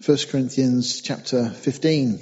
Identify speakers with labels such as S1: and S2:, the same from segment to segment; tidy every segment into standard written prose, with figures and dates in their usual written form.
S1: 1 Corinthians chapter 15.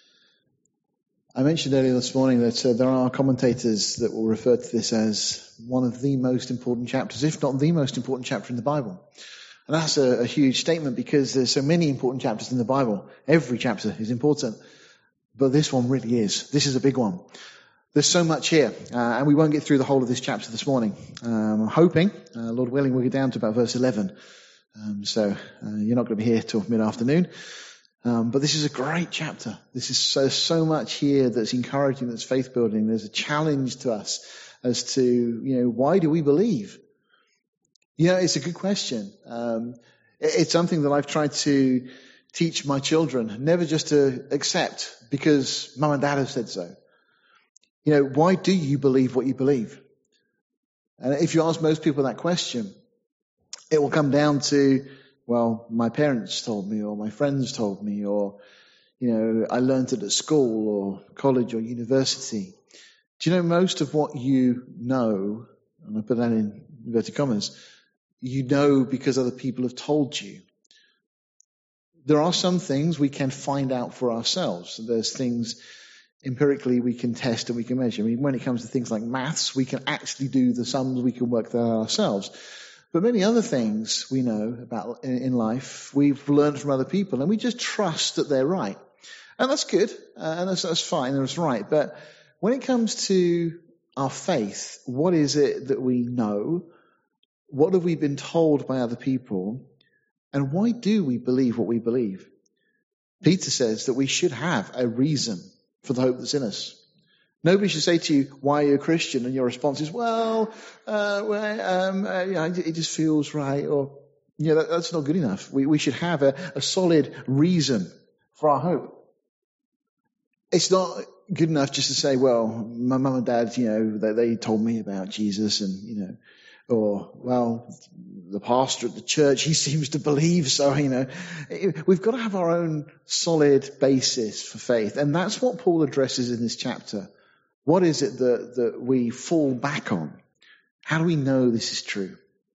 S1: I mentioned earlier this morning that there are commentators that will refer to this as one of the most important chapters, if not the most important chapter in the Bible. And that's a huge statement because there's so many important chapters in the Bible. Every chapter is important, but this one really is. This is a big one. There's so much here, and we won't get through the whole of this chapter this morning. I'm hoping, Lord willing, we'll get down to about verse 11. So you're not going to be here till mid-afternoon. But this is a great chapter. This is so much here that's encouraging, that's faith building. There's a challenge to us as to, why do we believe? It's a good question. It's something that I've tried to teach my children, never just to accept because mum and dad have said so. Why do you believe what you believe? And if you ask most people that question, it will come down to, well, my parents told me, or my friends told me, or, I learned it at school or college or university. Do you know most of what you know, and I put that in inverted commas, you know because other people have told you. There are some things we can find out for ourselves. There's things empirically we can test and we can measure. When it comes to things like maths, we can actually do the sums, we can work that out ourselves. But many other things we know about in life, we've learned from other people, and we just trust that they're right. And that's good, and that's fine, and that's right. But when it comes to our faith, what is it that we know? What have we been told by other people? And why do we believe what we believe? Peter says that we should have a reason for the hope that's in us. Nobody should say to you, why are you a Christian? And your response is, it just feels right. Or, that's not good enough. We should have a solid reason for our hope. It's not good enough just to say, well, my mum and dad, they told me about Jesus and, or, well, the pastor at the church, he seems to believe so, We've got to have our own solid basis for faith. And that's what Paul addresses in this chapter. What is it that we fall back on? How do we know this is true?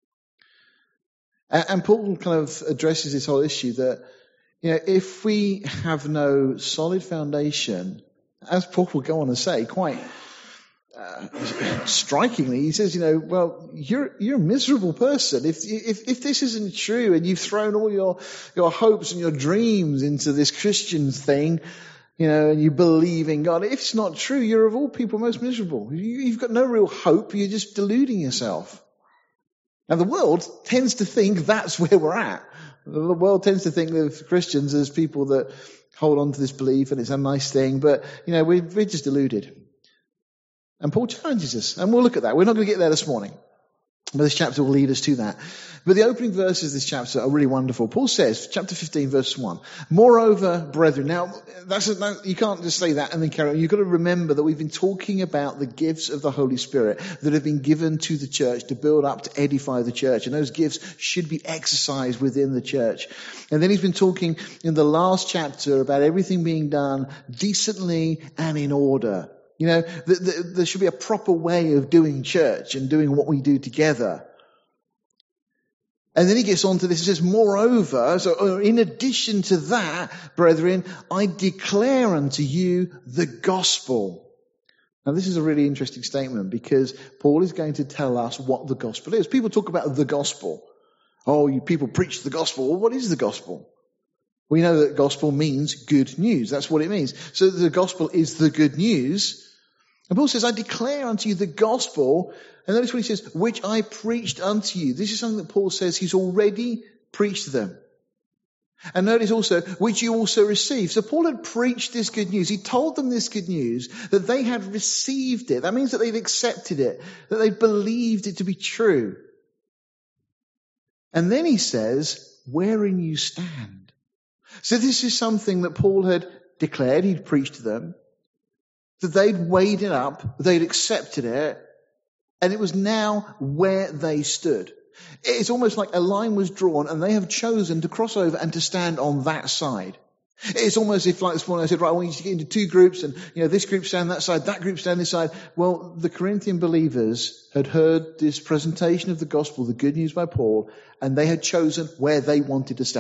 S1: And Paul kind of addresses this whole issue that, if we have no solid foundation, as Paul will go on to say, quite strikingly, he says, you're a miserable person. If this isn't true and you've thrown all your hopes and your dreams into this Christian thing, and you believe in God. If it's not true, you're of all people most miserable. You've got no real hope. You're just deluding yourself. Now, the world tends to think that's where we're at. The world tends to think of Christians as people that hold on to this belief and it's a nice thing. But, we're just deluded. And Paul challenges us. And we'll look at that. We're not going to get there this morning. But this chapter will lead us to that. But the opening verses of this chapter are really wonderful. Paul says, chapter 15, verse 1, moreover, brethren. Now, you can't just say that and then carry on. You've got to remember that we've been talking about the gifts of the Holy Spirit that have been given to the church to build up, to edify the church. And those gifts should be exercised within the church. And then he's been talking in the last chapter about everything being done decently and in order. There should be a proper way of doing church and doing what we do together. And then he gets on to this. He says, moreover, so in addition to that, brethren, I declare unto you the gospel. Now, this is a really interesting statement because Paul is going to tell us what the gospel is. People talk about the gospel. Oh, you people preach the gospel. Well, what is the gospel? We know that gospel means good news. That's what it means. So the gospel is the good news. And Paul says, I declare unto you the gospel. And notice what he says, which I preached unto you. This is something that Paul says he's already preached to them. And notice also, which you also received. So Paul had preached this good news. He told them this good news, that they had received it. That means that they'd accepted it, that they believed it to be true. And then he says, wherein you stand. So this is something that Paul had declared, he'd preached to them, that they'd weighed it up, they'd accepted it, and it was now where they stood. It's almost like a line was drawn and they have chosen to cross over and to stand on that side. It's almost if, like this morning, I said, right, I want you to get into two groups and, this group stand that side, that group stand this side. Well, the Corinthian believers had heard this presentation of the gospel, the good news by Paul, and they had chosen where they wanted to stand.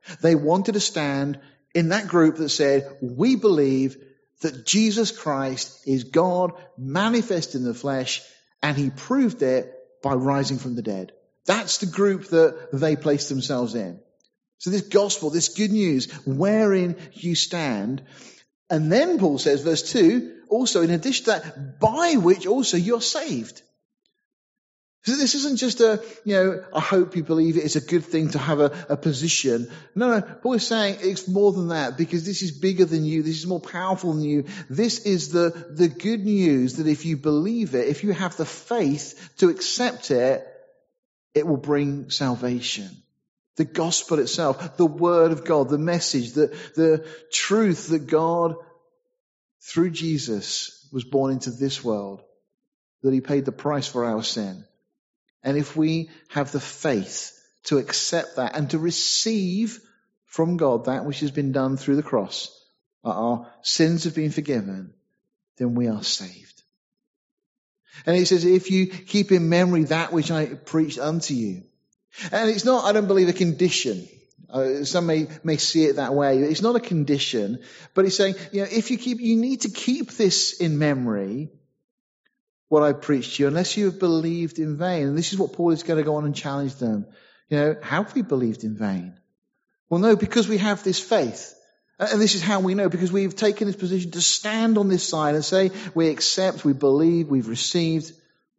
S1: They wanted to stand in that group that said, we believe that Jesus Christ is God manifest in the flesh, and he proved it by rising from the dead. That's the group that they placed themselves in. So this gospel, this good news, wherein you stand. And then Paul says, verse 2, also in addition to that, by which also you're saved. So this isn't just I hope you believe it. It's a good thing to have a position. No, Paul is saying it's more than that, because this is bigger than you. This is more powerful than you. This is the good news that if you believe it, if you have the faith to accept it, it will bring salvation. The gospel itself, the word of God, the message, the truth that God, through Jesus, was born into this world, that he paid the price for our sin. And if we have the faith to accept that and to receive from God that which has been done through the cross, our sins have been forgiven, then we are saved. And he says, if you keep in memory that which I preached unto you. And it's not, I don't believe, a condition. Some may see it that way. It's not a condition, but he's saying, you need to keep this in memory, what I preached to you, unless you have believed in vain. And this is what Paul is going to go on and challenge them. Have we believed in vain? Well, no, because we have this faith. And this is how we know, because we've taken this position to stand on this side and say, we accept, we believe, we've received.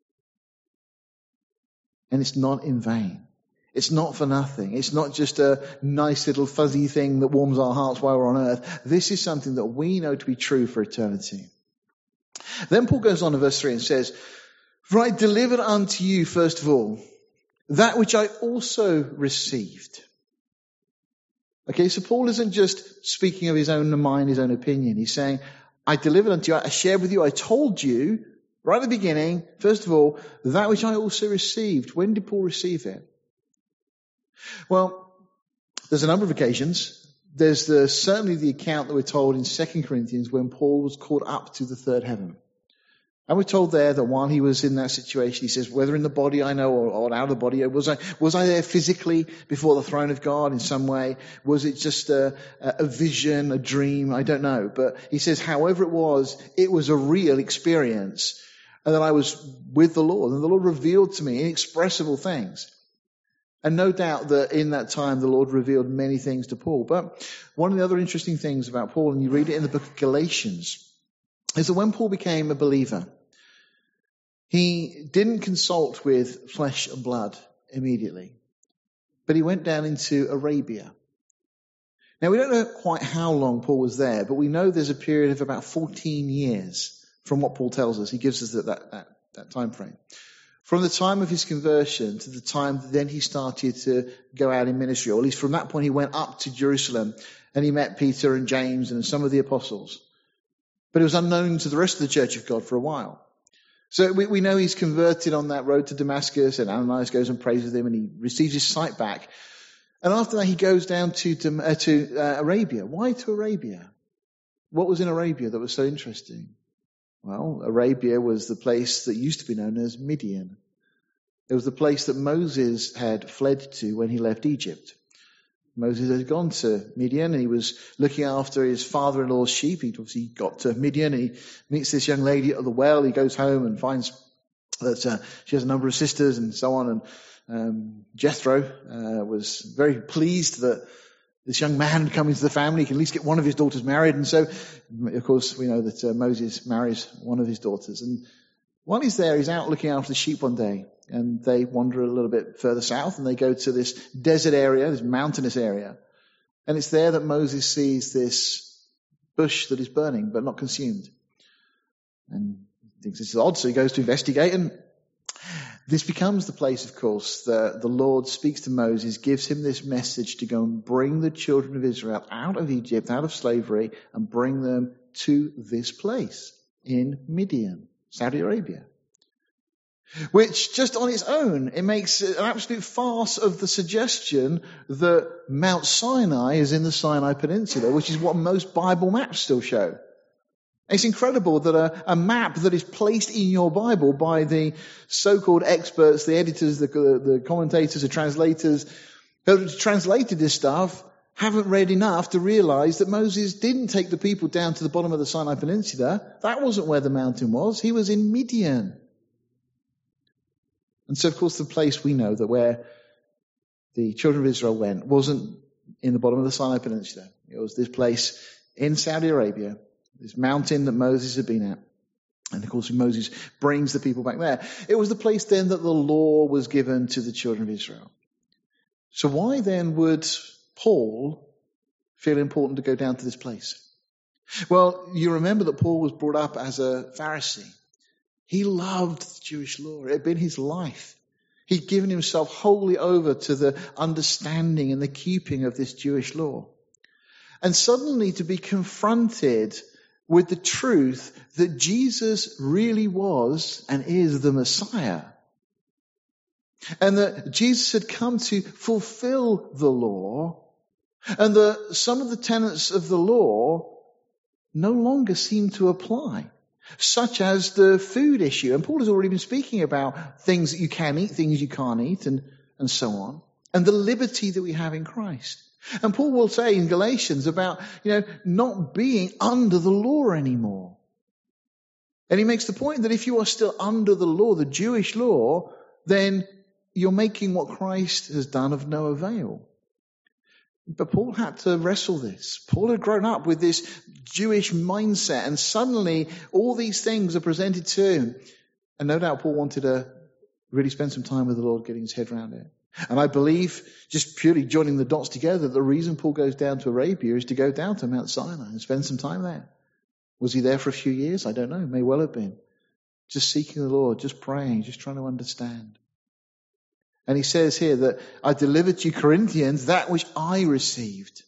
S1: And it's not in vain. It's not for nothing. It's not just a nice little fuzzy thing that warms our hearts while we're on earth. This is something that we know to be true for eternity. Then Paul goes on in verse 3 and says, for I delivered unto you, first of all, that which I also received. Okay, so Paul isn't just speaking of his own mind, his own opinion. He's saying, I delivered unto you, I shared with you, I told you, right at the beginning, first of all, that which I also received. When did Paul receive it? Well, there's a number of occasions. There's certainly the account that we're told in 2 Corinthians when Paul was caught up to the third heaven. And we're told there that while he was in that situation, he says, whether in the body I know or out of the body, was I there physically before the throne of God in some way? Was it just a vision, a dream? I don't know. But he says, however it was a real experience. And that I was with the Lord, and the Lord revealed to me inexpressible things. And no doubt that in that time the Lord revealed many things to Paul. But one of the other interesting things about Paul, and you read it in the book of Galatians, is that when Paul became a believer, he didn't consult with flesh and blood immediately, but he went down into Arabia. Now, we don't know quite how long Paul was there, but we know there's a period of about 14 years from what Paul tells us. He gives us that time frame. From the time of his conversion to the time that then he started to go out in ministry, or at least from that point he went up to Jerusalem and he met Peter and James and some of the apostles. But it was unknown to the rest of the church of God for a while. So we know he's converted on that road to Damascus, and Ananias goes and prays with him and he receives his sight back. And after that he goes down to Arabia. Why to Arabia? What was in Arabia that was so interesting? Well, Arabia was the place that used to be known as Midian. It was the place that Moses had fled to when he left Egypt. Moses had gone to Midian and he was looking after his father-in-law's sheep. He obviously got to Midian and he meets this young lady at the well. He goes home and finds that she has a number of sisters and so on. And Jethro was very pleased that this young man had come into the family. He can at least get one of his daughters married. And so, of course, we know that Moses marries one of his daughters. And while he's there, he's out looking after the sheep one day. And they wander a little bit further south and they go to this desert area, this mountainous area. And it's there that Moses sees this bush that is burning but not consumed. And he thinks this is odd, so he goes to investigate. And this becomes the place, of course, that the Lord speaks to Moses, gives him this message to go and bring the children of Israel out of Egypt, out of slavery, and bring them to this place in Midian, Saudi Arabia. Which, just on its own, it makes an absolute farce of the suggestion that Mount Sinai is in the Sinai Peninsula, which is what most Bible maps still show. It's incredible that a map that is placed in your Bible by the so-called experts, the editors, the commentators, the translators, who have translated this stuff, haven't read enough to realize that Moses didn't take the people down to the bottom of the Sinai Peninsula. That wasn't where the mountain was. He was in Midian. And so, of course, the place we know that where the children of Israel went wasn't in the bottom of the Sinai Peninsula. It was this place in Saudi Arabia, this mountain that Moses had been at. And of course, Moses brings the people back there. It was the place then that the law was given to the children of Israel. So why then would Paul feel important to go down to this place? Well, you remember that Paul was brought up as a Pharisee. He loved the Jewish law. It had been his life. He'd given himself wholly over to the understanding and the keeping of this Jewish law. And suddenly to be confronted with the truth that Jesus really was and is the Messiah, and that Jesus had come to fulfill the law, and that some of the tenets of the law no longer seem to apply, such as the food issue. And Paul has already been speaking about things that you can eat, things you can't eat, and so on, and the liberty that we have in Christ. And Paul will say in Galatians about, not being under the law anymore. And he makes the point that if you are still under the law, the Jewish law, then you're making what Christ has done of no avail. But Paul had to wrestle this. Paul had grown up with this Jewish mindset, and suddenly all these things are presented to him. And no doubt Paul wanted to really spend some time with the Lord getting his head around it. And I believe, just purely joining the dots together, the reason Paul goes down to Arabia is to go down to Mount Sinai and spend some time there. Was he there for a few years? I don't know. May well have been. Just seeking the Lord, just praying, just trying to understand. And he says here that I delivered to you, Corinthians, that which I received.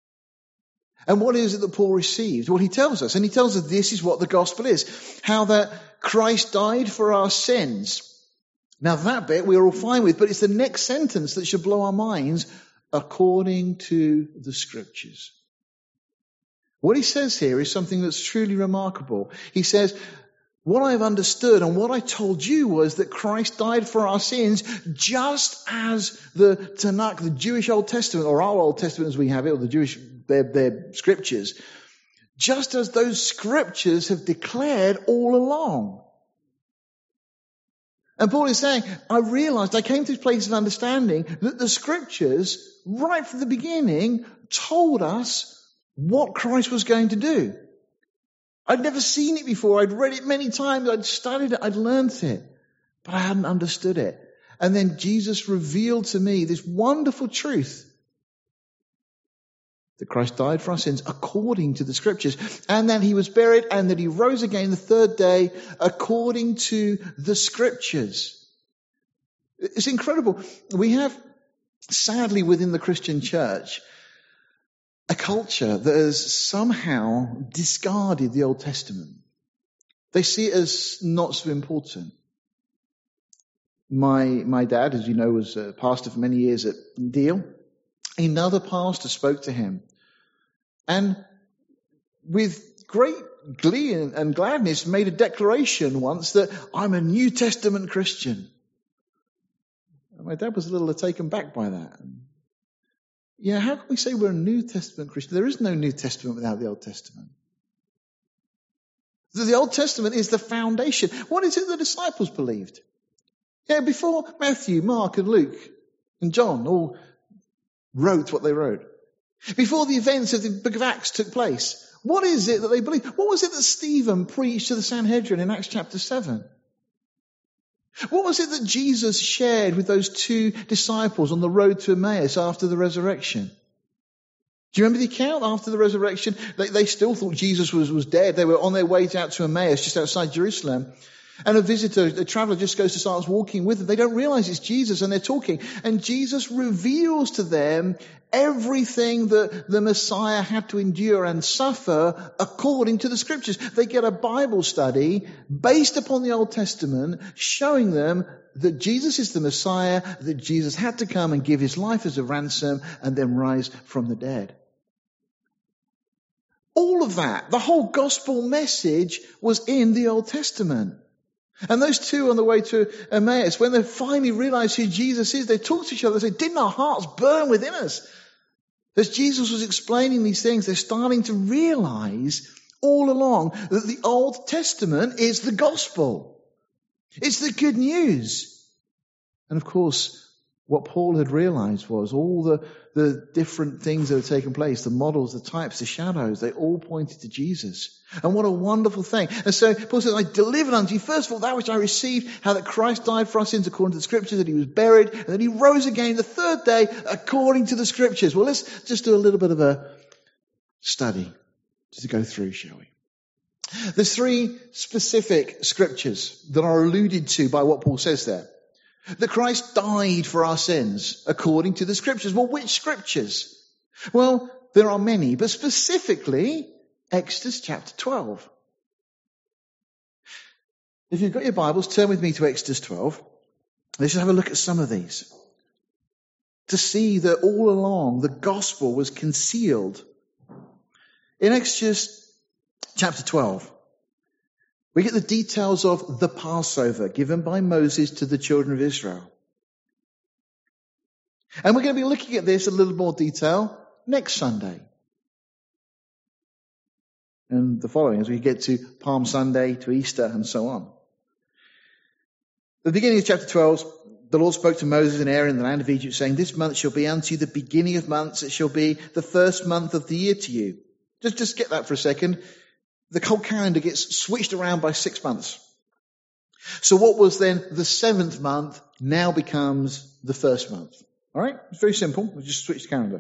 S1: And what is it that Paul received? Well, he tells us, and he tells us this is what the gospel is. How that Christ died for our sins. Now that bit we're all fine with, but it's the next sentence that should blow our minds, according to the Scriptures. What he says here is something that's truly remarkable. He says, what I've understood and what I told you was that Christ died for our sins just as the Tanakh, the Jewish Old Testament, or our Old Testament as we have it, or the Jewish, their Scriptures, just as those Scriptures have declared all along. And Paul is saying, I realized, I came to this place of understanding that the Scriptures, right from the beginning, told us what Christ was going to do. I'd never seen it before. I'd read it many times. I'd studied it. I'd learnt it. But I hadn't understood it. And then Jesus revealed to me this wonderful truth that Christ died for our sins according to the Scriptures, and that he was buried, and that he rose again the third day according to the Scriptures. It's incredible. We have, sadly, within the Christian church, a culture that has somehow discarded the Old Testament. They see it as not so important. My dad, as you know, was a pastor for many years at Deal. Another pastor spoke to him, and with great glee and gladness made a declaration once that I'm a New Testament Christian. And my dad was a little taken back by that. Yeah, how can we say we're a New Testament Christian? There is no New Testament without the Old Testament. The Old Testament is the foundation. What is it the disciples believed? Yeah, before Matthew, Mark and Luke and John all wrote what they wrote. Before the events of the book of Acts took place, what is it that they believed? What was it that Stephen preached to the Sanhedrin in Acts chapter 7? What was it that Jesus shared with those two disciples on the road to Emmaus after the resurrection? Do you remember the account after the resurrection? They still thought Jesus was dead. They were on their way out to Emmaus, just outside Jerusalem. And a traveller just goes to starts walking with them. They don't realize it's Jesus, and they're talking. And Jesus reveals to them everything that the Messiah had to endure and suffer according to the Scriptures. They get a Bible study based upon the Old Testament, showing them that Jesus is the Messiah, that Jesus had to come and give his life as a ransom and then rise from the dead. All of that, the whole gospel message was in the Old Testament. And those two on the way to Emmaus, when they finally realized who Jesus is, they talked to each other and said, didn't our hearts burn within us As Jesus was explaining these things, they're starting to realize all along that the Old Testament is the gospel. It's the good news. And of course, what Paul had realized was all the different things that had taken place, the models, the types, the shadows, they all pointed to Jesus. And what a wonderful thing. And so Paul says, I delivered unto you, first of all, that which I received, how that Christ died for our sins according to the Scriptures, that he was buried, and that he rose again the third day according to the Scriptures. Well, let's just do a little bit of a study just to go through, shall we? There's three specific Scriptures that are alluded to by what Paul says there. That Christ died for our sins according to the Scriptures. Well, which Scriptures? Well, there are many, but specifically Exodus chapter 12. If you've got your Bibles, turn with me to Exodus 12. Let's just have a look at some of these. To see that all along the gospel was concealed. In Exodus chapter 12, we get the details of the Passover given by Moses to the children of Israel. And we're going to be looking at this in a little more detail next Sunday. And the following, as we get to Palm Sunday, to Easter, and so on. At the beginning of chapter 12, the Lord spoke to Moses and Aaron in the land of Egypt, saying, this month shall be unto you the beginning of months. It shall be the first month of the year to you. Just get that for a second. The whole calendar gets switched around by 6 months. So what was then the seventh month now becomes the first month. All right? It's very simple. We just switch the calendar.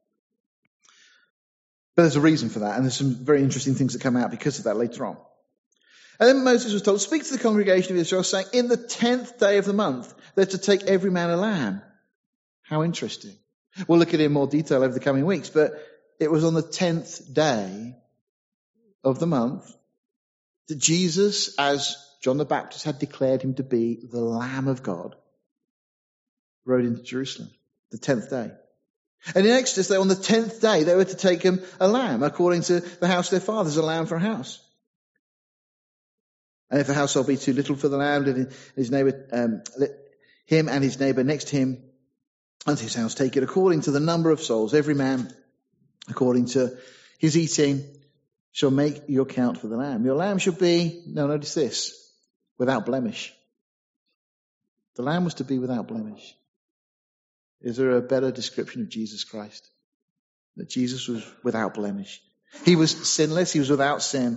S1: But there's a reason for that, and there's some very interesting things that come out because of that later on. And then Moses was told, speak to the congregation of Israel, saying, in the 10th day of the month, they're to take every man a lamb. How interesting. We'll look at it in more detail over the coming weeks, but it was on the 10th day of the month that Jesus, as John the Baptist had declared him to be the Lamb of God, rode into Jerusalem, the 10th day. And in Exodus, on the 10th day, they were to take him a lamb, according to the house of their fathers, a lamb for a house. And if the household be too little for the lamb, let his neighbor, let him and his neighbor next to him unto his house take it according to the number of souls. Every man, according to his eating, shall make your count for the lamb. Your lamb shall be, now notice this, without blemish. The lamb was to be without blemish. Is there a better description of Jesus Christ? That Jesus was without blemish. He was sinless. He was without sin.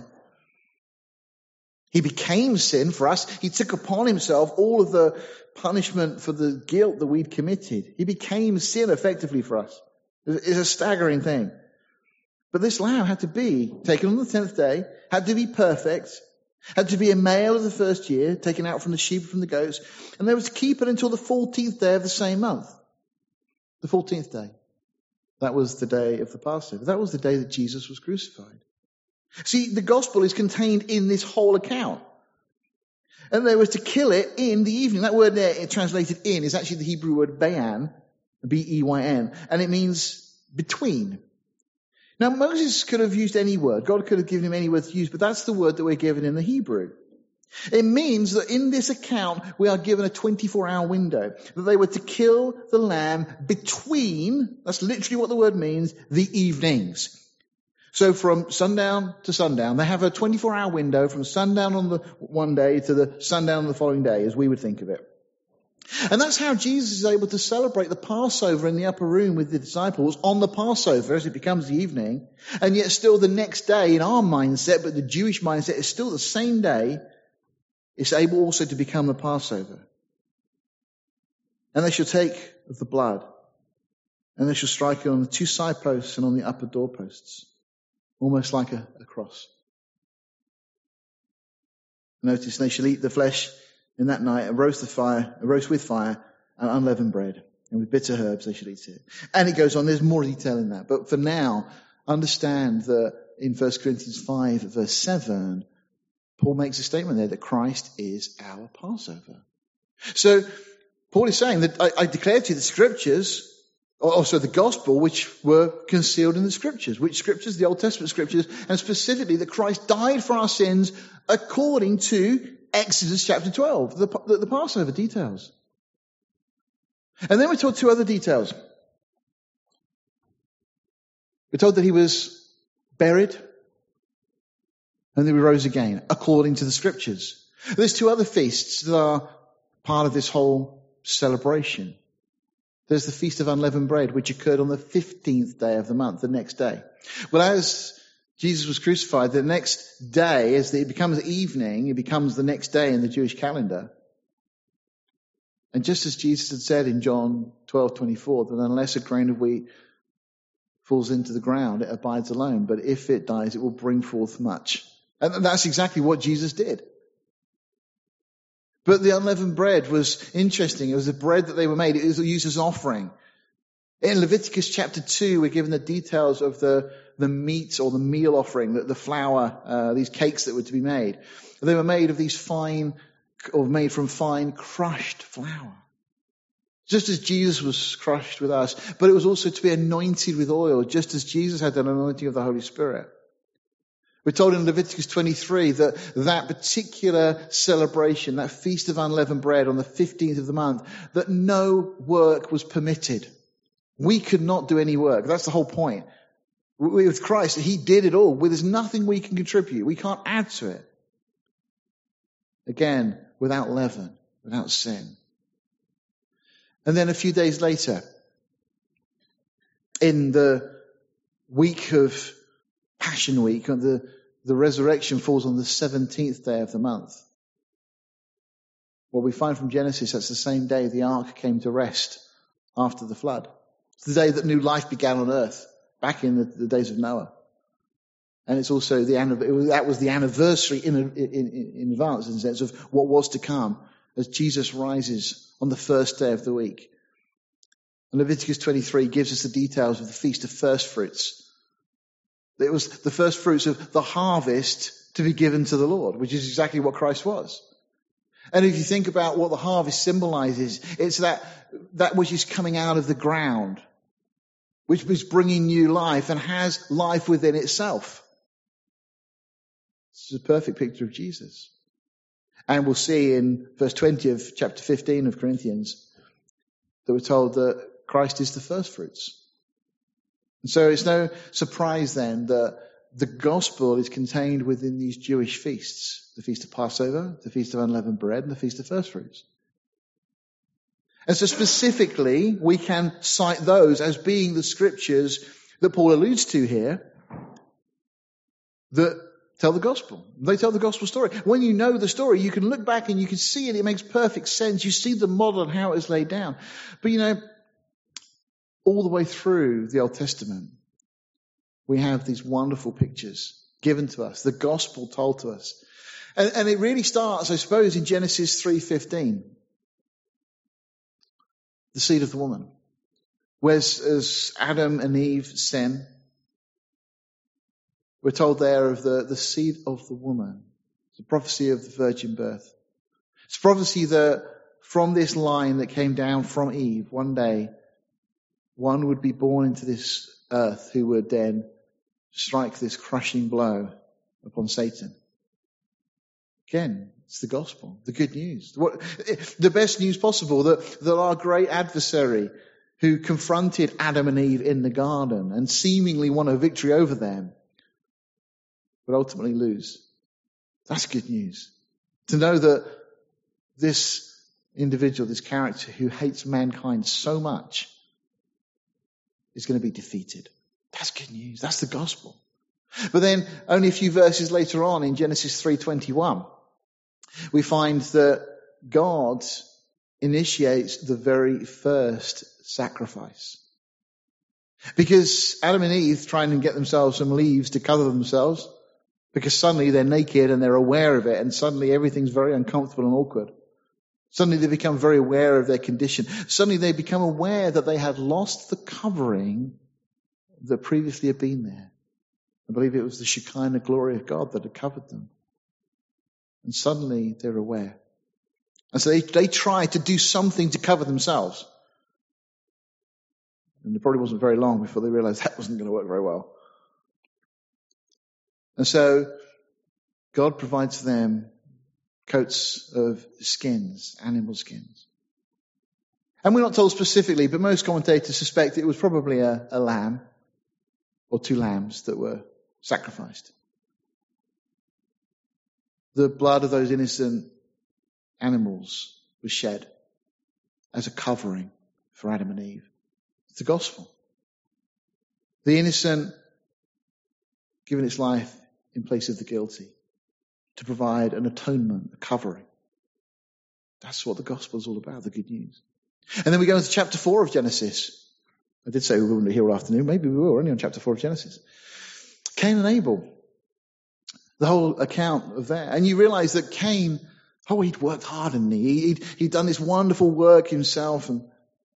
S1: He became sin for us. He took upon himself all of the punishment for the guilt that we'd committed. He became sin effectively for us. It's a staggering thing. But this lamb had to be taken on the 10th day, had to be perfect, had to be a male of the first year, taken out from the sheep and from the goats, and they were to keep it until the 14th day of the same month. The 14th day. That was the day of the Passover. That was the day that Jesus was crucified. See, the gospel is contained in this whole account. And they were to kill it in the evening. That word there, translated in, is actually the Hebrew word bayan, B-E-Y-N, and it means between. Now, Moses could have used any word. God could have given him any word to use, but that's the word that we're given in the Hebrew. It means that in this account, we are given a 24-hour window, that they were to kill the lamb between, that's literally what the word means, the evenings. So from sundown to sundown, they have a 24-hour window from sundown on the one day to the sundown on the following day, as we would think of it. And that's how Jesus is able to celebrate the Passover in the upper room with the disciples on the Passover as it becomes the evening. And yet still the next day in our mindset, but the Jewish mindset is still the same day, it's able also to become the Passover. And they shall take of the blood, and they shall strike it on the two side posts and on the upper doorposts, almost like a cross. Notice, they shall eat the flesh in that night, and roast with fire, and unleavened bread, and with bitter herbs they shall eat it. And it goes on, there's more detail in that. But for now, understand that in 1 Corinthians 5, verse 7, Paul makes a statement there that Christ is our Passover. So, Paul is saying that I declare to you the Scriptures, also the Gospel, which were concealed in the Scriptures. Which Scriptures? The Old Testament Scriptures, and specifically that Christ died for our sins according to Exodus chapter 12, the Passover details. And then we're told two other details. We're told that he was buried and then he rose again, according to the scriptures. There's two other feasts that are part of this whole celebration. There's the Feast of Unleavened Bread, which occurred on the 15th day of the month, the next day. Well, as Jesus was crucified, the next day, as it becomes evening, it becomes the next day in the Jewish calendar. And just as Jesus had said in John 12:24, that unless a grain of wheat falls into the ground, it abides alone. But if it dies, it will bring forth much. And that's exactly what Jesus did. But the unleavened bread was interesting. It was the bread that they were made. It was used as an offering. In Leviticus chapter 2, we're given the details of the meat or the meal offering, the flour, these cakes that were to be made. They were made of made from fine crushed flour. Just as Jesus was crushed with us, but it was also to be anointed with oil, just as Jesus had an anointing of the Holy Spirit. We're told in Leviticus 23 that particular celebration, that Feast of Unleavened Bread on the 15th of the month, that no work was permitted. We could not do any work. That's the whole point. With Christ, he did it all. There's nothing we can contribute. We can't add to it. Again, without leaven, without sin. And then a few days later, in the week of Passion Week, the resurrection falls on the 17th day of the month. Well, we find from Genesis that's the same day the ark came to rest after the flood. It's the day that new life began on earth, back in the days of Noah. And it's also that was the anniversary in advance, in the sense of what was to come as Jesus rises on the first day of the week. And Leviticus 23 gives us the details of the Feast of First Fruits. It was the first fruits of the harvest to be given to the Lord, which is exactly what Christ was. And if you think about what the harvest symbolizes, it's that which is coming out of the ground, which is bringing new life and has life within itself. This is a perfect picture of Jesus. And we'll see in verse 20 of chapter 15 of Corinthians that we're told that Christ is the first fruits. And so it's no surprise then that the gospel is contained within these Jewish feasts. The Feast of Passover, the Feast of Unleavened Bread, and the Feast of First Fruits. And so specifically, we can cite those as being the scriptures that Paul alludes to here that tell the gospel. They tell the gospel story. When you know the story, you can look back and you can see it. It makes perfect sense. You see the model and how it is laid down. But all the way through the Old Testament, we have these wonderful pictures given to us, the gospel told to us. And it really starts, I suppose, in Genesis 3:15. The seed of the woman. Whereas as Adam and Eve sin, we're told there of the seed of the woman. It's a prophecy of the virgin birth. It's a prophecy that from this line that came down from Eve, one day, one would be born into this earth who would then strike this crushing blow upon Satan. Again, it's the gospel, the good news. The best news possible, that our great adversary who confronted Adam and Eve in the garden and seemingly won a victory over them would ultimately lose. That's good news. To know that this individual, this character who hates mankind so much is going to be defeated. That's good news. That's the gospel. But then only a few verses later on in Genesis 3:21, we find that God initiates the very first sacrifice. Because Adam and Eve trying to get themselves some leaves to cover themselves, because suddenly they're naked and they're aware of it, and suddenly everything's very uncomfortable and awkward. Suddenly they become very aware of their condition. Suddenly they become aware that they had lost the covering that previously had been there. I believe it was the Shekinah glory of God that had covered them. And suddenly they're aware. And so they try to do something to cover themselves. And it probably wasn't very long before they realized that wasn't going to work very well. And so God provides for them coats of skins, animal skins. And we're not told specifically, but most commentators suspect it was probably a lamb or 2 lambs that were sacrificed. The blood of those innocent animals was shed as a covering for Adam and Eve. It's the gospel. The innocent giving its life in place of the guilty to provide an atonement, a covering. That's what the gospel is all about, the good news. And then we go into chapter 4 of Genesis. I did say we wouldn't be here all afternoon. Maybe we will. We're only on chapter 4 of Genesis. Cain and Abel. The whole account of that. And you realize that Cain, he'd worked hard, hadn't he? He'd done this wonderful work himself and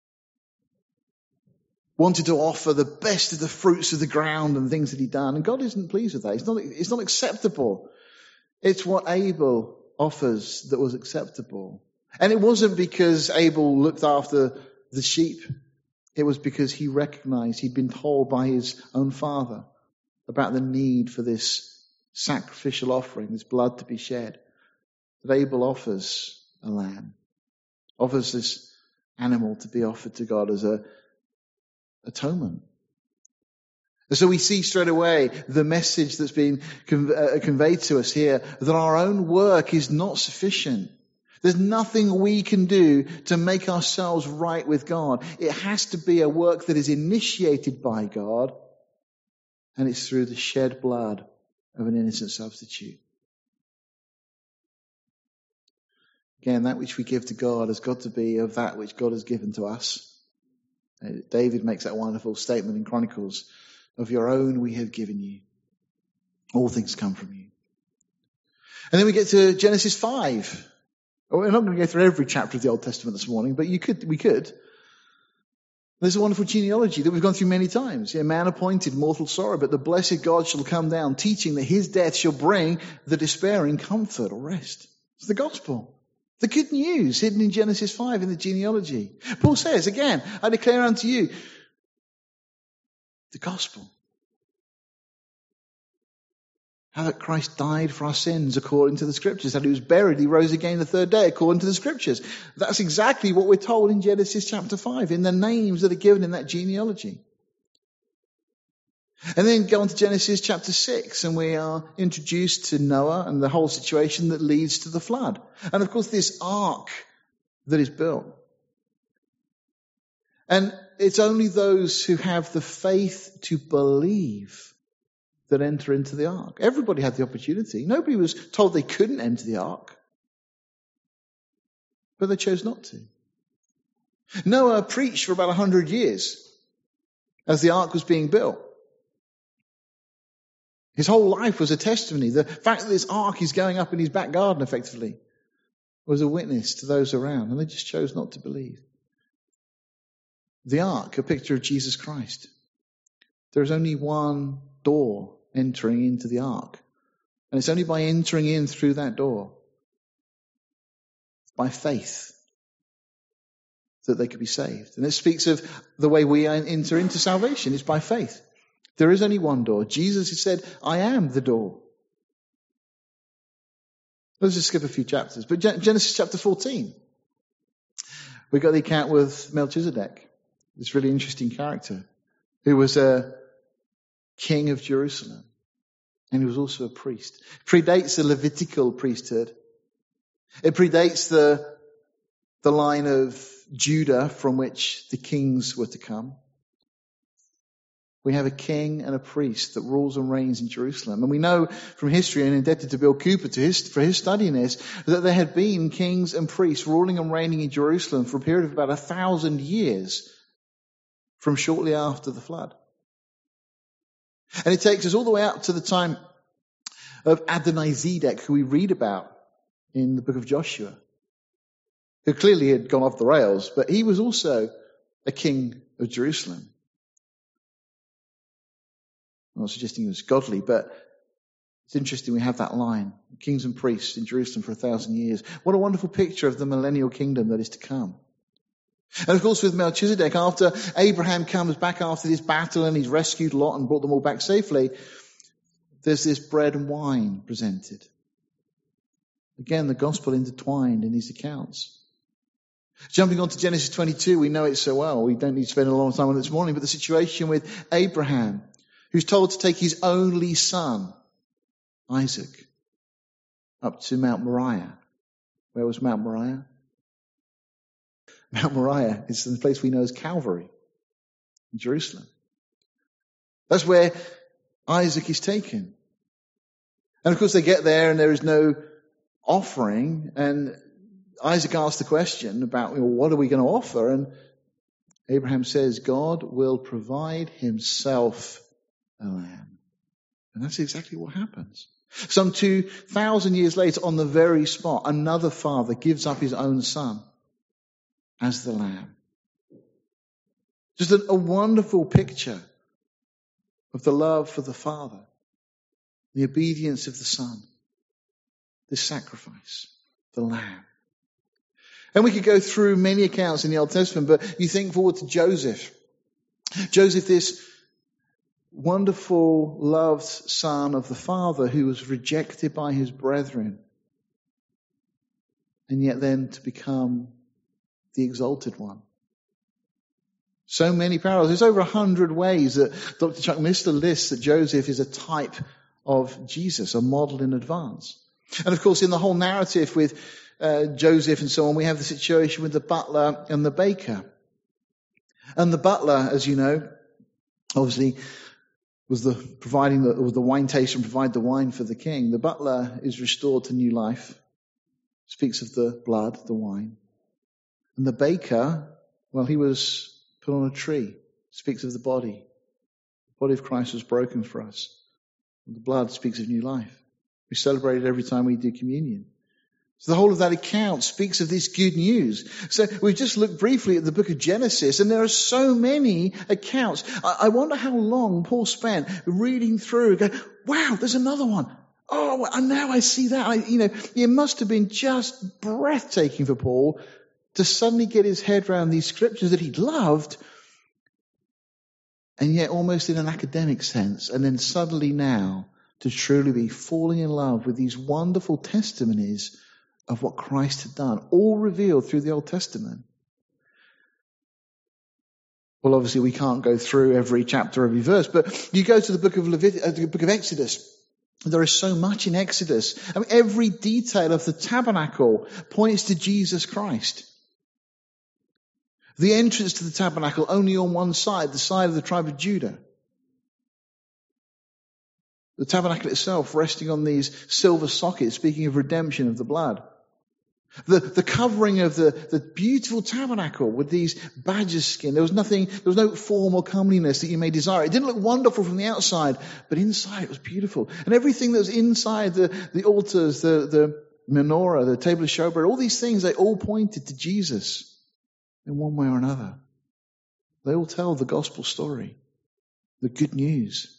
S1: wanted to offer the best of the fruits of the ground and things that he'd done. And God isn't pleased with that. It's not acceptable. It's what Abel offers that was acceptable. And it wasn't because Abel looked after the sheep. It was because he recognized, he'd been told by his own father about the need for this sacrificial offering, this blood to be shed. That Abel offers a lamb, offers this animal to be offered to God as a atonement. And so we see straight away the message that's been conveyed to us here, that our own work is not sufficient. There's nothing we can do to make ourselves right with God. It has to be a work that is initiated by God, and it's through the shed blood of an innocent substitute. Again, that which we give to God has got to be of that which God has given to us. David makes that wonderful statement in Chronicles, of your own we have given you. All things come from you. And then we get to Genesis 5. We're not going to go through every chapter of the Old Testament this morning, but we could. There's a wonderful genealogy that we've gone through many times. A man appointed, mortal sorrow, but the blessed God shall come down, teaching that his death shall bring the despairing comfort or rest. It's the gospel. The good news hidden in Genesis 5 in the genealogy. Paul says, again, I declare unto you the gospel. How that Christ died for our sins according to the scriptures. That he was buried, he rose again the third day according to the scriptures. That's exactly what we're told in Genesis chapter 5, in the names that are given in that genealogy. And then go on to Genesis chapter 6, and we are introduced to Noah and the whole situation that leads to the flood. And of course this ark that is built. And it's only those who have the faith to believe that enter into the ark. Everybody had the opportunity. Nobody was told they couldn't enter the ark. But they chose not to. Noah preached for about 100 years as the ark was being built. His whole life was a testimony. The fact that this ark is going up in his back garden, effectively, was a witness to those around, and they just chose not to believe. The ark, a picture of Jesus Christ. There is only one door entering into the ark, and it's only by entering in through that door, by faith, that they could be saved. And it speaks of the way we enter into salvation. It's by faith. There is only one door. Jesus has said, I am the door. Let's just skip a few chapters. But Genesis chapter 14. We've got the account with Melchizedek, this really interesting character, who was a king of Jerusalem. And he was also a priest. It predates the Levitical priesthood. It predates the line of Judah from which the kings were to come. We have a king and a priest that rules and reigns in Jerusalem. And we know from history, and indebted to Bill Cooper for his study in this, that there had been kings and priests ruling and reigning in Jerusalem for a period of about 1,000 years from shortly after the flood. And it takes us all the way up to the time of Adonizedek, who we read about in the book of Joshua, who clearly had gone off the rails, but he was also a king of Jerusalem. I'm not suggesting he was godly, but it's interesting we have that line. Kings and priests in Jerusalem for 1,000 years. What a wonderful picture of the millennial kingdom that is to come. And of course with Melchizedek, after Abraham comes back after this battle and he's rescued Lot and brought them all back safely, there's this bread and wine presented. Again, the gospel intertwined in these accounts. Jumping on to Genesis 22, we know it so well. We don't need to spend a long time on it this morning, but the situation with Abraham, who's told to take his only son, Isaac, up to Mount Moriah. Where was Mount Moriah? Mount Moriah is the place we know as Calvary in Jerusalem. That's where Isaac is taken. And of course they get there and there is no offering, and Isaac asks the question about, what are we going to offer? And Abraham says, God will provide himself a lamb. And that's exactly what happens. Some 2,000 years later, on the very spot, another father gives up his own son as the lamb. Just a wonderful picture of the love for the Father, the obedience of the Son, this sacrifice, the lamb. And we could go through many accounts in the Old Testament, but you think forward to Joseph. Joseph, this wonderful, loved son of the Father who was rejected by his brethren, and yet then to become the exalted one. So many parallels. There's over 100 ways that Dr. Chuck Missler lists that Joseph is a type of Jesus, a model in advance. And of course, in the whole narrative with Joseph and so on, we have the situation with the butler and the baker. And the butler, as you know, obviously was the wine taster and provide the wine for the king. The butler is restored to new life, speaks of the blood, the wine. And the baker, well, he was put on a tree, speaks of the body. The body of Christ was broken for us. And the blood speaks of new life. We celebrate it every time we do communion. So the whole of that account speaks of this good news. So we've just looked briefly at the book of Genesis, and there are so many accounts. I wonder how long Paul spent reading through, going, wow, there's another one. Oh, and now I see that. It must have been just breathtaking for Paul to suddenly get his head around these scriptures that he'd loved, and yet almost in an academic sense, and then suddenly now to truly be falling in love with these wonderful testimonies of what Christ had done, all revealed through the Old Testament. Well, obviously we can't go through every chapter, every verse, but you go to the book of Exodus. There is so much in Exodus. Every detail of the tabernacle points to Jesus Christ. The entrance to the tabernacle only on one side, the side of the tribe of Judah. The tabernacle itself resting on these silver sockets, speaking of redemption of the blood. The covering of the beautiful tabernacle with these badger skin. There was no form or comeliness that you may desire. It didn't look wonderful from the outside, but inside it was beautiful. And everything that was inside the altars, the menorah, the table of showbread, all these things, they all pointed to Jesus in one way or another. They all tell the gospel story, the good news.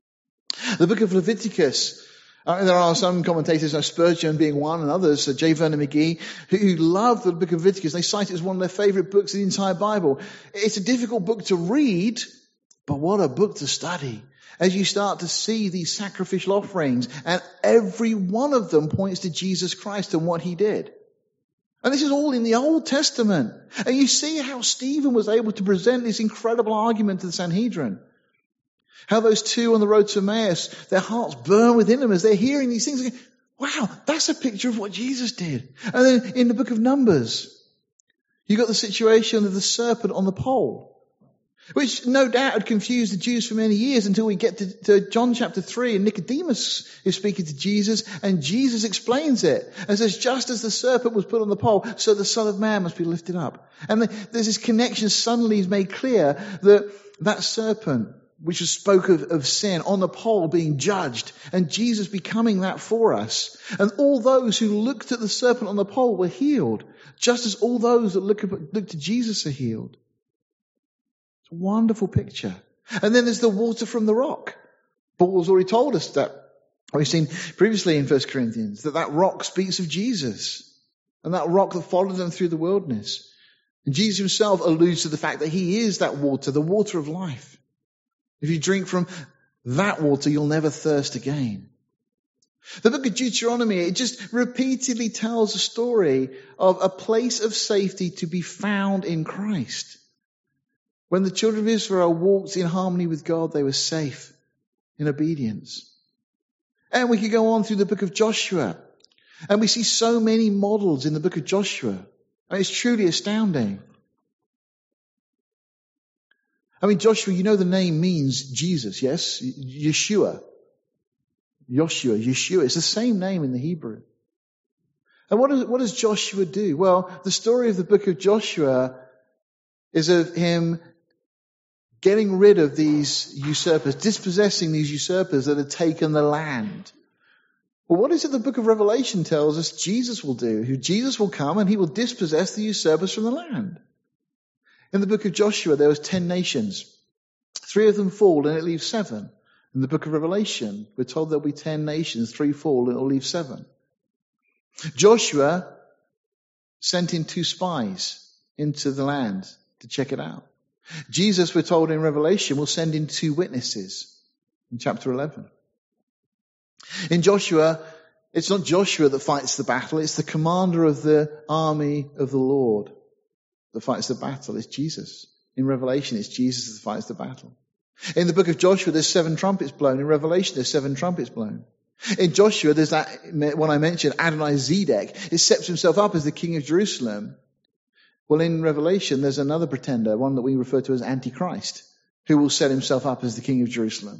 S1: The book of Leviticus. There are some commentators, Spurgeon being one, and others, J. Vernon McGee, who love the book of Leviticus. They cite it as one of their favourite books in the entire Bible. It's a difficult book to read, but what a book to study. As you start to see these sacrificial offerings, and every one of them points to Jesus Christ and what he did. And this is all in the Old Testament. And you see how Stephen was able to present this incredible argument to the Sanhedrin. How those two on the road to Emmaus, their hearts burn within them as they're hearing these things. Wow, that's a picture of what Jesus did. And then in the book of Numbers, you got the situation of the serpent on the pole, which no doubt had confused the Jews for many years until we get to John chapter 3, and Nicodemus is speaking to Jesus, and Jesus explains it and says, just as the serpent was put on the pole, so the Son of Man must be lifted up. And there's this connection suddenly is made clear that serpent, which spoke of sin, on the pole being judged, and Jesus becoming that for us. And all those who looked at the serpent on the pole were healed, just as all those that look to Jesus are healed. It's a wonderful picture. And then there's the water from the rock. Paul's already told us that. We've seen previously in 1 Corinthians that rock speaks of Jesus, and that rock that followed them through the wilderness. And Jesus himself alludes to the fact that he is that water, the water of life. If you drink from that water, you'll never thirst again. The book of Deuteronomy, it just repeatedly tells a story of a place of safety to be found in Christ. When the children of Israel walked in harmony with God, they were safe. in obedience. And we could go on through the book of Joshua. And we see so many models in the book of Joshua. I mean, it's truly astounding. I mean, Joshua, you know the name means Jesus, yes? Yeshua. Yeshua. It's the same name in the Hebrew. And what does Joshua do? Well, the story of the book of Joshua is of him getting rid of these usurpers, dispossessing these usurpers that had taken the land. Well, what is it the book of Revelation tells us Jesus will do? Jesus will come and he will dispossess the usurpers from the land. In the book of Joshua, there was 10 nations. 3 of them fall and it leaves 7. In the book of Revelation, we're told there'll be 10 nations, 3 fall and it'll leave 7. Joshua sent in 2 spies into the land to check it out. Jesus, we're told in Revelation, will send in 2 witnesses in chapter 11. In Joshua, it's not Joshua that fights the battle, it's the commander of the army of the Lord that fights the battle. It's Jesus. In Revelation, it's Jesus that fights the battle. In the book of Joshua, there's 7 trumpets blown. In Revelation, there's 7 trumpets blown. In Joshua, there's that one I mentioned, Adonai-Zedek. He sets himself up as the king of Jerusalem. Well, in Revelation, there's another pretender, one that we refer to as Antichrist, who will set himself up as the king of Jerusalem.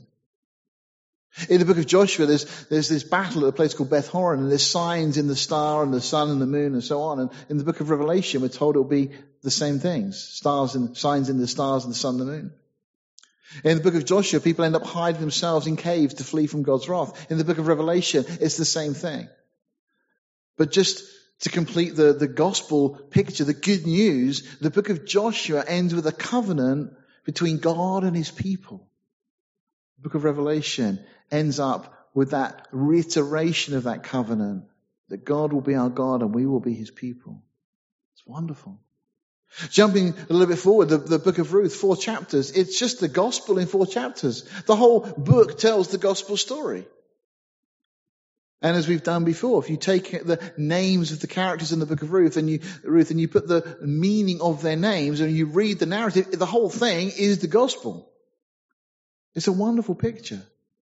S1: In the book of Joshua, there's this battle at a place called Beth Horon, and there's signs in the star and the sun and the moon and so on. And in the book of Revelation, we're told it'll be the same things. Signs in the stars and the sun and the moon. In the book of Joshua, people end up hiding themselves in caves to flee from God's wrath. In the book of Revelation, it's the same thing. But just to complete the gospel picture, the good news, the book of Joshua ends with a covenant between God and his people. The book of Revelation ends up with that reiteration of that covenant, that God will be our God and we will be his people. It's wonderful. Jumping a little bit forward, the book of Ruth, 4 chapters. It's just the gospel in 4 chapters. The whole book tells the gospel story. And as we've done before, if you take the names of the characters in the book of Ruth and you put the meaning of their names and you read the narrative, the whole thing is the gospel. It's a wonderful picture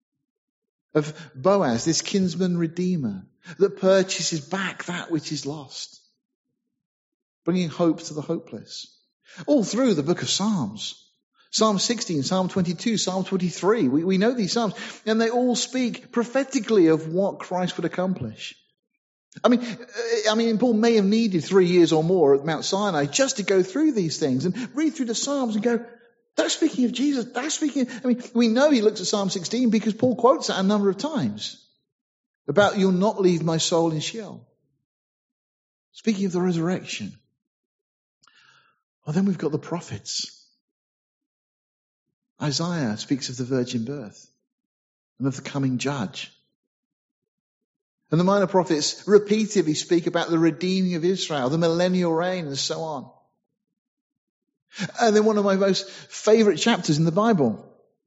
S1: of Boaz, this kinsman redeemer that purchases back that which is lost, bringing hope to the hopeless. All through the book of Psalms. Psalm 16, Psalm 22, Psalm 23. We know these Psalms, and they all speak prophetically of what Christ would accomplish. I mean, Paul may have needed 3 years or more at Mount Sinai just to go through these things and read through the Psalms and go, that's speaking of Jesus. We know he looks at Psalm 16 because Paul quotes it a number of times about you'll not leave my soul in Sheol. Speaking of the resurrection. Well, then we've got the prophets. Isaiah speaks of the virgin birth and of the coming judge. And the minor prophets repeatedly speak about the redeeming of Israel, the millennial reign, and so on. And then one of my most favorite chapters in the Bible.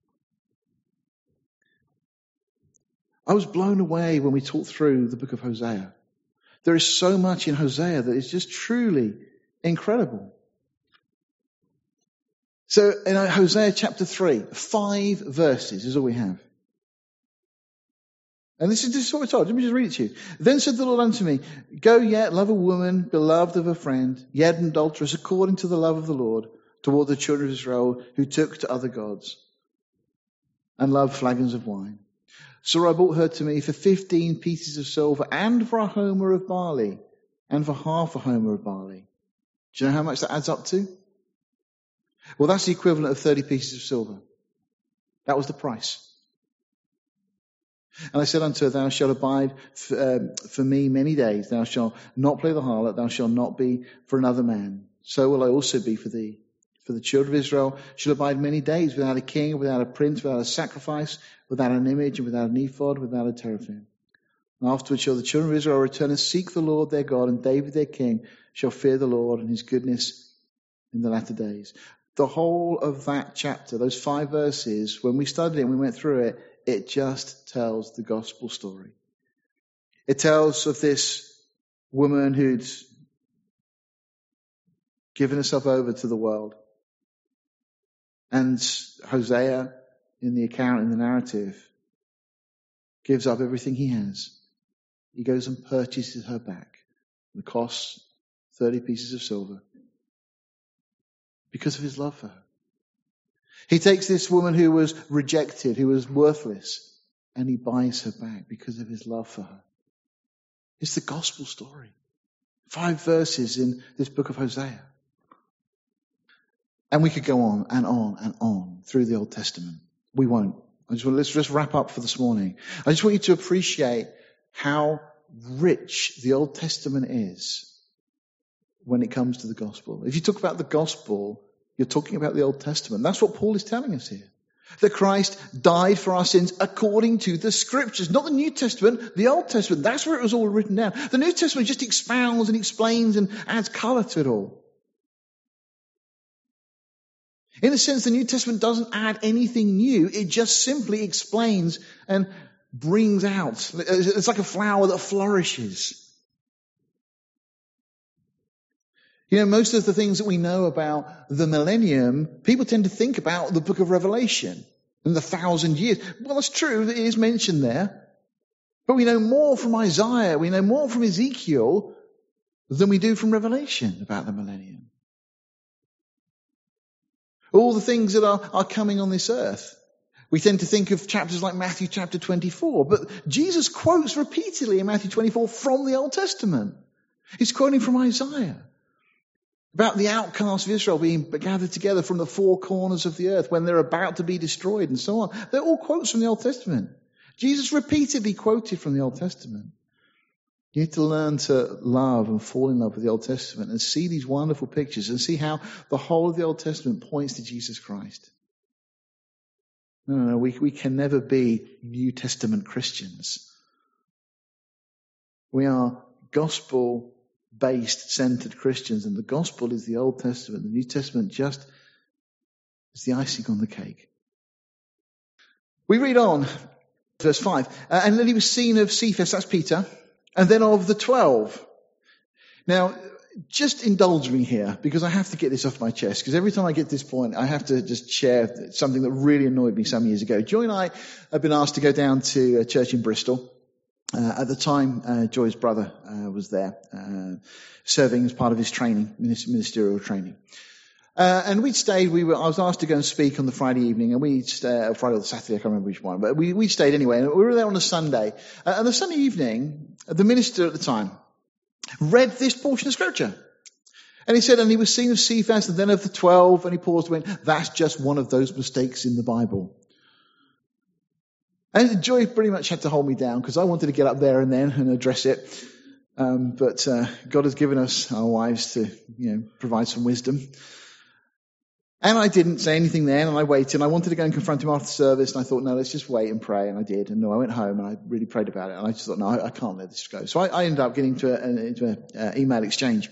S1: I was blown away when we talked through the book of Hosea. There is so much in Hosea that is just truly incredible. So in Hosea chapter 3, 5 verses is all we have. And this is what we're told. Let me just read it to you. Then said the Lord unto me, go yet, love a woman, beloved of a friend, yet an adulteress, according to the love of the Lord, toward the children of Israel, who took to other gods, and loved flagons of wine. So I brought her to me for 15 pieces of silver, and for a homer of barley, and for half a homer of barley. Do you know how much that adds up to? Well, that's the equivalent of 30 pieces of silver. That was the price. And I said unto her, thou shalt abide for me many days. Thou shalt not play the harlot. Thou shalt not be for another man. So will I also be for thee. For the children of Israel shall abide many days without a king, without a prince, without a sacrifice, without an image, and without an ephod, without a teraphim. And afterwards shall the children of Israel return and seek the Lord their God, and David their king shall fear the Lord and his goodness in the latter days. The whole of that chapter, those 5 verses, when we studied it and we went through it, it just tells the gospel story. It tells of this woman who'd given herself over to the world. And Hosea, in the account, in the narrative, gives up everything he has. He goes and purchases her back. It costs 30 pieces of silver because of his love for her. He takes this woman who was rejected, who was worthless, and he buys her back because of his love for her. It's the gospel story. 5 verses in this book of Hosea. And we could go on and on and on through the Old Testament. We won't. Let's just wrap up for this morning. I just want you to appreciate how rich the Old Testament is when it comes to the gospel. If you talk about the gospel, you're talking about the Old Testament. That's what Paul is telling us here. That Christ died for our sins according to the Scriptures. Not the New Testament, the Old Testament. That's where it was all written down. The New Testament just expounds and explains and adds colour to it all. In a sense, the New Testament doesn't add anything new. It just simply explains and brings out. It's like a flower that flourishes. You know, most of the things that we know about the millennium, people tend to think about the book of Revelation and the 1,000 years. Well, it's true that it is mentioned there. But we know more from Isaiah, we know more from Ezekiel than we do from Revelation about the millennium. All the things that are coming on this earth. We tend to think of chapters like Matthew chapter 24, but Jesus quotes repeatedly in Matthew 24 from the Old Testament. He's quoting from Isaiah about the outcasts of Israel being gathered together from the 4 corners of the earth when they're about to be destroyed and so on. They're all quotes from the Old Testament. Jesus repeatedly quoted from the Old Testament. You need to learn to love and fall in love with the Old Testament and see these wonderful pictures and see how the whole of the Old Testament points to Jesus Christ. No, we can never be New Testament Christians. We are gospel-based, centered Christians, and the gospel is the Old Testament. The New Testament just is the icing on the cake. We read on, verse 5, and then he was seen of Cephas, that's Peter, and then of the 12. Now, just indulge me here, because I have to get this off my chest, because every time I get to this point, I have to just share something that really annoyed me some years ago. Joy and I have been asked to go down to a church in Bristol. At the time, Joy's brother was there, serving as part of his training, ministerial training. And we'd stayed, I was asked to go and speak on the Friday evening, and we'd stay, Friday or Saturday, I can't remember which one, but we stayed anyway, and we were there on a Sunday. And the Sunday evening, the minister at the time read this portion of Scripture. And he said, and he was seen of Cephas and then of the 12, and he paused and went, that's just one of those mistakes in the Bible. And Joy pretty much had to hold me down, because I wanted to get up there and then and address it. But God has given us our wives to, provide some wisdom. And I didn't say anything then, and I waited, and I wanted to go and confront him after the service, and I thought, no, let's just wait and pray, and I did. And no, I went home, and I really prayed about it, and I just thought, no, I can't let this go. So I ended up getting into an email exchange.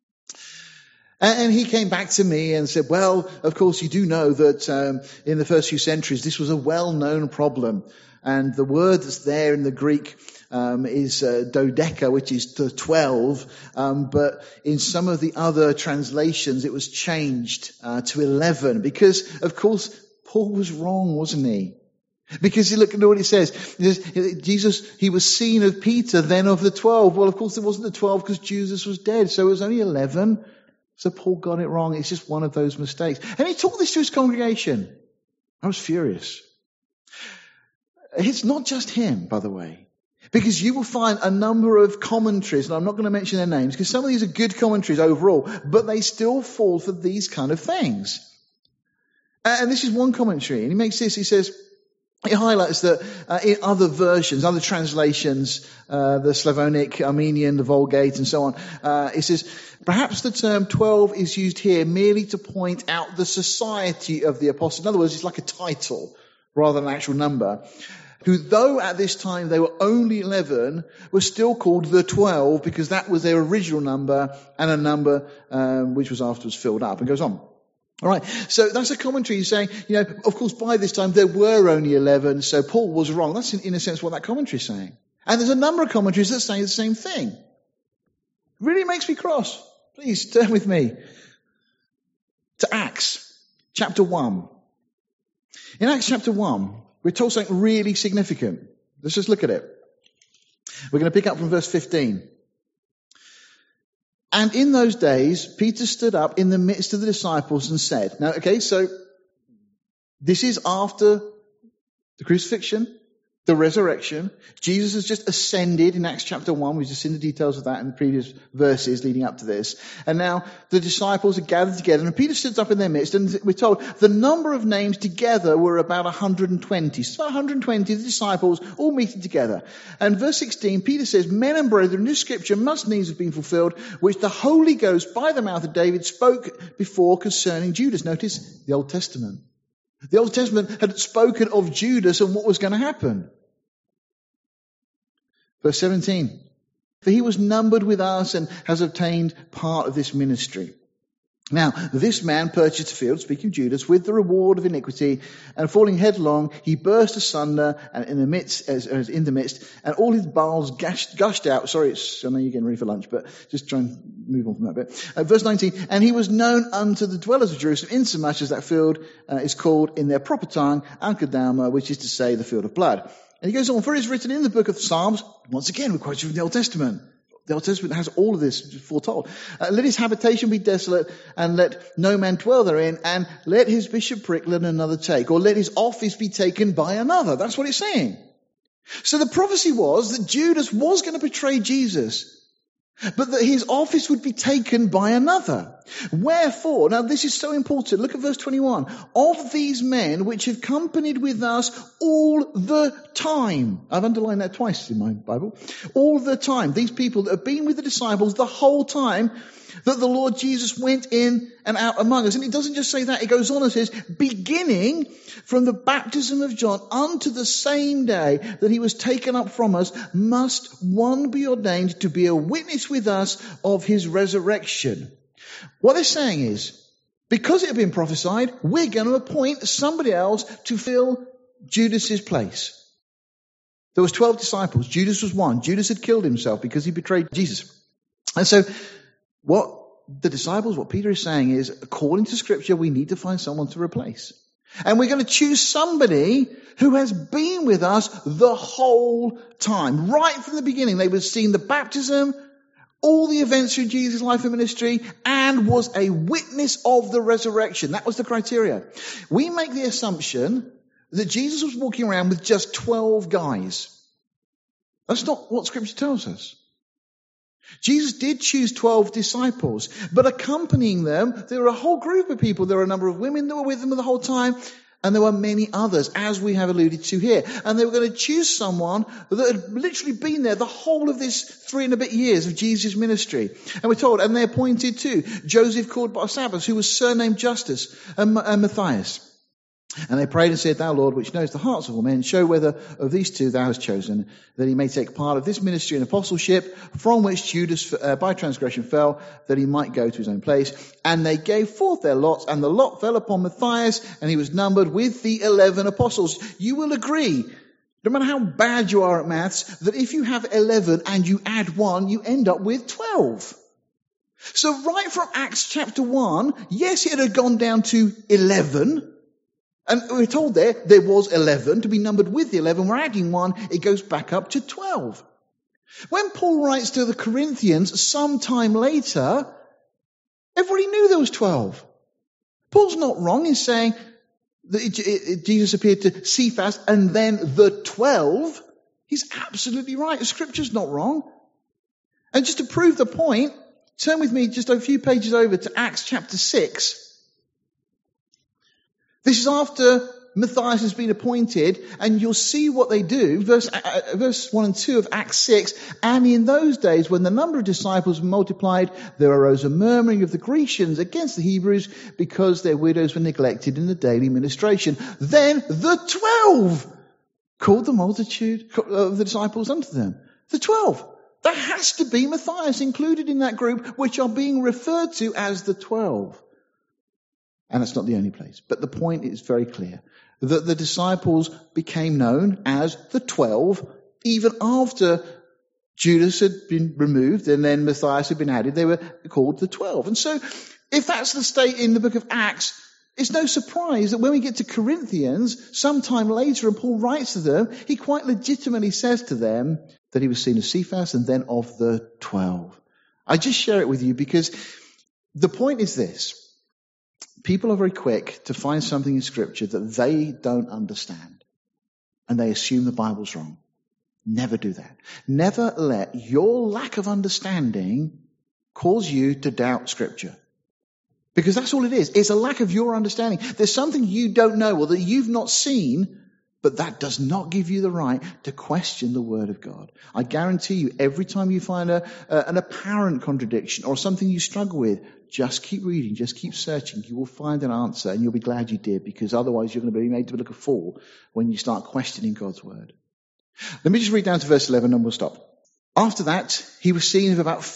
S1: And he came back to me and said, well, of course you do know that in the first few centuries this was a well-known problem. And the word that's there in the Greek is dodeca, which is 12. But in some of the other translations it was changed to 11. Because, of course, Paul was wrong, wasn't he? Because look at what it says. Jesus, he was seen of Peter, then of the 12. Well, of course it wasn't the 12 because Jesus was dead. So it was only 11. So Paul got it wrong. It's just one of those mistakes. And he taught this to his congregation. I was furious. It's not just him, by the way. Because you will find a number of commentaries, and I'm not going to mention their names, because some of these are good commentaries overall, but they still fall for these kind of things. And this is one commentary, and he makes this, he says, it highlights that in other versions, other translations, the Slavonic, Armenian, the Vulgate, and so on, it says, perhaps the term 12 is used here merely to point out the society of the apostles. In other words, it's like a title rather than an actual number. Who, though at this time they were only 11, were still called the 12 because that was their original number and a number which was afterwards filled up, and goes on. All right, so that's a commentary saying, of course by this time there were only 11, so Paul was wrong. That's in a sense what that commentary is saying. And there's a number of commentaries that say the same thing. It really makes me cross. Please turn with me to Acts chapter 1. In Acts chapter 1, we're told something really significant. Let's just look at it. We're going to pick up from verse 15. And in those days, Peter stood up in the midst of the disciples and said, now, okay, so this is after the crucifixion, the resurrection. Jesus has just ascended in Acts chapter 1. We've just seen the details of that in the previous verses leading up to this. And now the disciples are gathered together, and Peter stands up in their midst, and we're told the number of names together were about 120. So 120 of the disciples all meeting together. And verse 16, Peter says, men and brethren, this scripture must needs have been fulfilled, which the Holy Ghost by the mouth of David spoke before concerning Judas. Notice the Old Testament. The Old Testament had spoken of Judas and what was going to happen. Verse 17, for he was numbered with us and has obtained part of this ministry. Now, this man purchased a field, speaking of Judas, with the reward of iniquity, and falling headlong, he burst asunder and in the midst, and all his bowels gushed out. Sorry, I know you're getting ready for lunch, but just try and move on from that bit. Verse 19, and he was known unto the dwellers of Jerusalem, insomuch as that field is called in their proper tongue, Al-Qadama, which is to say, the field of blood. And he goes on, for it is written in the book of Psalms, once again, we're quoting from the Old Testament. The Old Testament has all of this foretold. Let his habitation be desolate, and let no man dwell therein, and let his bishopric let another take, or let his office be taken by another. That's what it's saying. So the prophecy was that Judas was going to betray Jesus, but that his office would be taken by another. Wherefore, now this is so important, look at verse 21. Of these men which have companied with us all the time. I've underlined that twice in my Bible. All the time. These people that have been with the disciples the whole time that the Lord Jesus went in and out among us. And it doesn't just say that, it goes on and says, beginning from the baptism of John unto the same day that he was taken up from us, must one be ordained to be a witness with us of his resurrection. What they're saying is, because it had been prophesied, we're going to appoint somebody else to fill Judas's place. There was 12 disciples. Judas was one. Judas had killed himself because he betrayed Jesus. And so what Peter is saying is, according to Scripture, we need to find someone to replace. And we're going to choose somebody who has been with us the whole time. Right from the beginning, they were seeing the baptism, all the events through Jesus' life and ministry, and was a witness of the resurrection. That was the criteria. We make the assumption that Jesus was walking around with just 12 guys. That's not what Scripture tells us. Jesus did choose 12 disciples, but accompanying them, there were a whole group of people. There were a number of women that were with them the whole time, and there were many others, as we have alluded to here. And they were going to choose someone that had literally been there the whole of this 3 and a bit years of Jesus' ministry. And we're told, and they appointed too, Joseph called Barsabbas, who was surnamed Justus, and Matthias. And they prayed and said, thou Lord, which knows the hearts of all men, show whether of these two thou hast chosen, that he may take part of this ministry and apostleship, from which Judas by transgression fell, that he might go to his own place. And they gave forth their lots, and the lot fell upon Matthias, and he was numbered with the 11 apostles. You will agree, no matter how bad you are at maths, that if you have 11 and you add 1, you end up with 12. So right from Acts chapter 1, yes, it had gone down to 11, and we're told there was 11, to be numbered with the 11. We're adding 1, it goes back up to 12. When Paul writes to the Corinthians sometime later, everybody knew there was 12. Paul's not wrong in saying that Jesus appeared to Cephas and then the 12. He's absolutely right. The Scripture's not wrong. And just to prove the point, turn with me just a few pages over to Acts chapter 6. This is after Matthias has been appointed, and you'll see what they do. Verse 1 and 2 of Acts 6. And in those days, when the number of disciples multiplied, there arose a murmuring of the Grecians against the Hebrews, because their widows were neglected in the daily ministration. Then the 12 called the multitude of the disciples unto them. The 12. There has to be Matthias included in that group, which are being referred to as the 12. And that's not the only place. But the point is very clear, that the disciples became known as the 12, even after Judas had been removed and then Matthias had been added. They were called the 12. And so, if that's the state in the book of Acts, It's no surprise that when we get to Corinthians, sometime later, and Paul writes to them, he quite legitimately says to them that he was seen of Cephas and then of the 12. I just share it with you because the point is this. People are very quick to find something in Scripture that they don't understand, and they assume the Bible's wrong. Never do that. Never let your lack of understanding cause you to doubt Scripture. Because that's all it is. It's a lack of your understanding. There's something you don't know or that you've not seen, but that does not give you the right to question the Word of God. I guarantee you, every time you find an apparent contradiction or something you struggle with, just keep reading, just keep searching. You will find an answer and you'll be glad you did, because otherwise you're going to be made to look a fool when you start questioning God's Word. Let me just read down to verse 11 and we'll stop. After that, he was seen of about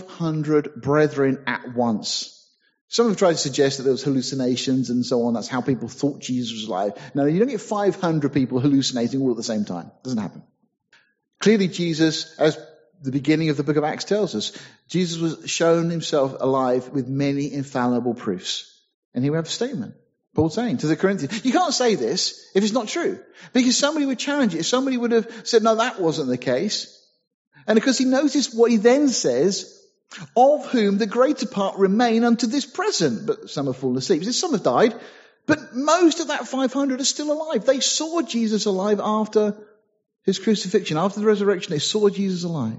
S1: 500 brethren at once. Some have tried to suggest that there was hallucinations and so on. That's how people thought Jesus was alive. No, you don't get 500 people hallucinating all at the same time. It doesn't happen. Clearly Jesus, as the beginning of the book of Acts tells us, Jesus was shown himself alive with many infallible proofs. And here we have a statement. Paul saying to the Corinthians, you can't say this if it's not true. Because somebody would challenge it. If somebody would have said, no, that wasn't the case. And because he noticed what he then says, of whom the greater part remain unto this present. But some have fallen asleep. Some have died. But most of that 500 are still alive. They saw Jesus alive after his crucifixion. After the resurrection, they saw Jesus alive.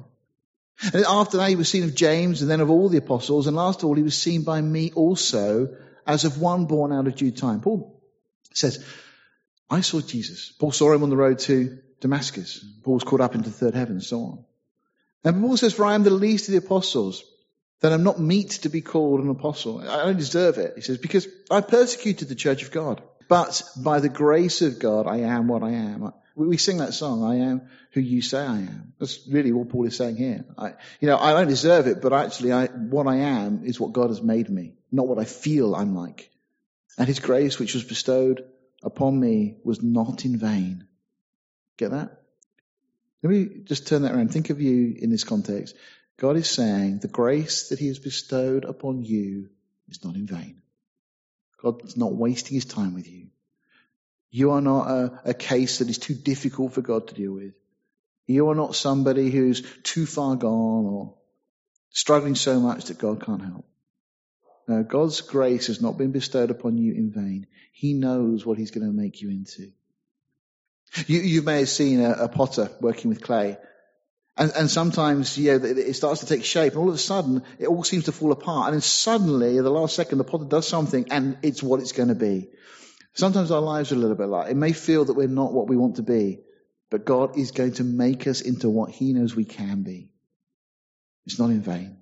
S1: And after that, he was seen of James and then of all the apostles. And last of all, he was seen by me also as of one born out of due time. Paul says, I saw Jesus. Paul saw him on the road to Damascus. Paul was caught up into the third heaven and so on. And Paul says, for I am the least of the apostles, that I'm not meet to be called an apostle. I don't deserve it. He says, because I persecuted the church of God. But by the grace of God, I am what I am. We sing that song, I am who you say I am. That's really what Paul is saying here. I don't deserve it, but actually what I am is what God has made me, not what I feel I'm like. And his grace, which was bestowed upon me, was not in vain. Get that? Let me just turn that around. Think of you in this context. God is saying the grace that he has bestowed upon you is not in vain. God's not wasting his time with you. You are not a case that is too difficult for God to deal with. You are not somebody who's too far gone or struggling so much that God can't help. No, God's grace has not been bestowed upon you in vain. He knows what he's going to make you into. You may have seen a potter working with clay. And sometimes, it starts to take shape, and all of a sudden, it all seems to fall apart. And then suddenly, at the last second, the potter does something, and it's what it's going to be. Sometimes our lives are a little bit like, it may feel that we're not what we want to be, but God is going to make us into what he knows we can be. It's not in vain.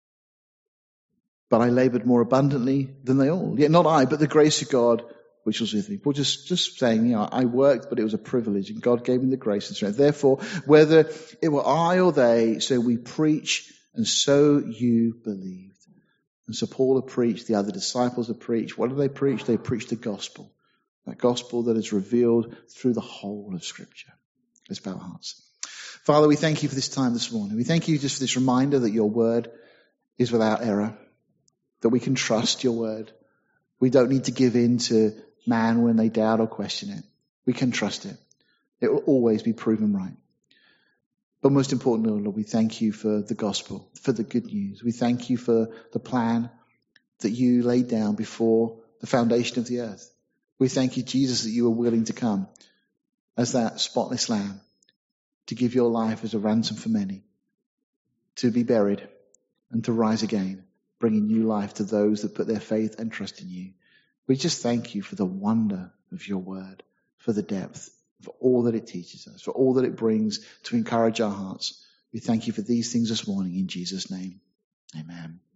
S1: But I labored more abundantly than they all. Yet not I, but the grace of God which was with me. Paul just saying, I worked, but it was a privilege, and God gave me the grace and strength. Therefore, whether it were I or they, so we preach, and so you believed. And so Paul had preached, the other disciples had preached. What did they preach? They preached the gospel. That gospel that is revealed through the whole of Scripture. Let's bow our hearts. Father, we thank you for this time this morning. We thank you just for this reminder that your word is without error, that we can trust your word. We don't need to give in to man when they doubt or question it. We can trust it. It will always be proven right. But most importantly, Lord, we thank you for the gospel, for the good news. We thank you for the plan that you laid down before the foundation of the earth. We thank you, Jesus, that you were willing to come as that spotless lamb, to give your life as a ransom for many, to be buried and to rise again, bringing new life to those that put their faith and trust in you. We just thank you for the wonder of your word, for the depth, for all that it teaches us, for all that it brings to encourage our hearts. We thank you for these things this morning in Jesus' name. Amen.